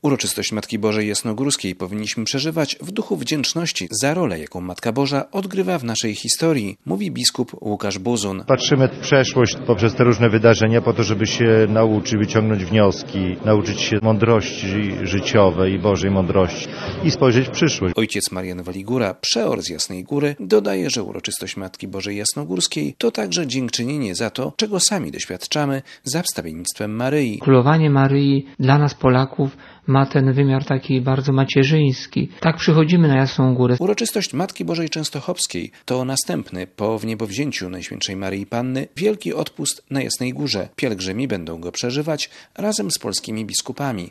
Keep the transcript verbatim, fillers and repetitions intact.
Uroczystość Matki Bożej Jasnogórskiej powinniśmy przeżywać w duchu wdzięczności za rolę, jaką Matka Boża odgrywa w naszej historii, mówi biskup Łukasz Buzun. Patrzymy w przeszłość poprzez te różne wydarzenia po to, żeby się nauczyć, wyciągnąć wnioski, nauczyć się mądrości życiowej i Bożej mądrości i spojrzeć w przyszłość. Ojciec Marian Waligura, przeor z Jasnej Góry, dodaje, że uroczystość Matki Bożej Jasnogórskiej to także dziękczynienie za to, czego sami doświadczamy za wstawiennictwem Maryi. Królowanie Maryi dla nas Polaków ma ten wymiar taki bardzo macierzyński. Tak przychodzimy na Jasną Górę. Uroczystość Matki Bożej Częstochowskiej to następny po wniebowzięciu Najświętszej Maryi Panny wielki odpust na Jasnej Górze. Pielgrzymi będą go przeżywać razem z polskimi biskupami.